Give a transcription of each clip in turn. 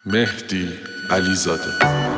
مهدی علیزاده.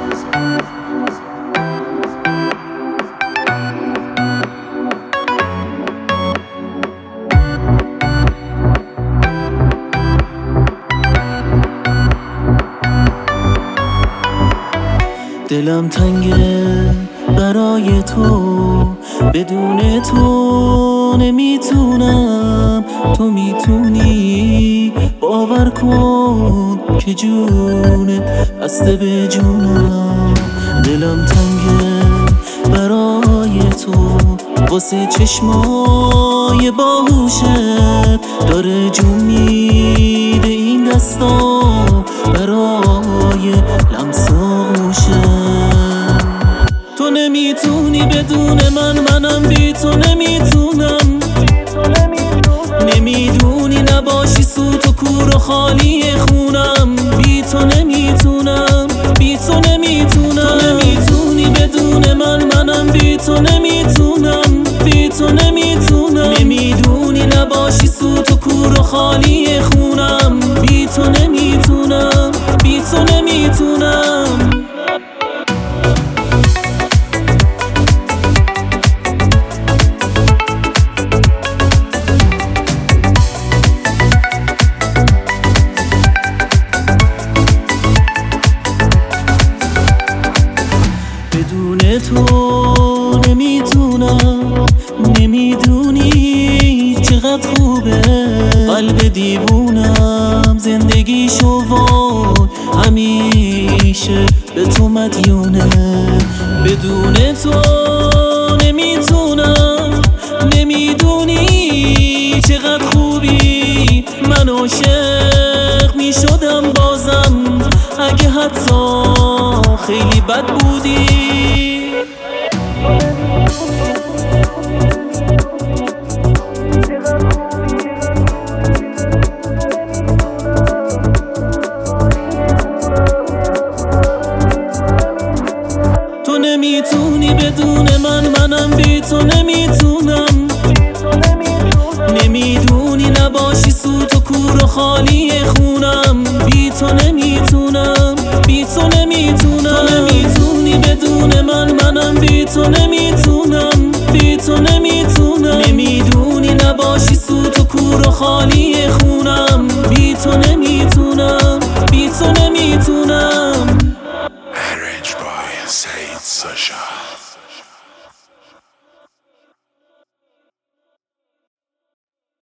دلم تنگه برای تو، بدون تو نمیتونم. تو میتونی باور کن که جونت بسته به جونم. دلم تنگه برای تو، واسه چشمای باهوشت داره جون میده این دستا برای لمس آغوشت. تو نمیتونی بدون منم بی تو نمیتونم. نمیدونی نباشی سوت و کور و خالی خونم. بی تو نمیتونم، بی تو نمیتونم. تو نمیتونی بدون منم بی تو نمیتونم. بی تو نمیتونم. نمیدونی نباشی سوت و کور و خالی خونم. بی تو نمیتونم، بی تو نمیتونم. بدون تو نمیتونم. نمیدونی چقدر خوبه قلب دیوونم زندگیشو وای همیشه به تو مدیونه. بدون تو نمیتونم. نمیدونی چقدر خوبی من عاشق میشدم بازم اگه حتی خیلی بد بودی. تو نمیتونی بدون منم بی تو نمیتونم. نمیدونی نباشی سوت و کور و خالی خونم. بی تو نمیتونم، بی تو نمیتونم. تو نمیتونی بدون منم بی تو نمیتونم. بی تو نمیتونم. نمیدونی نباشی سوت و کور و خالی خونم. بی تو نمیتونم، بی تو نمیتونم. Arranged by Said Sasha.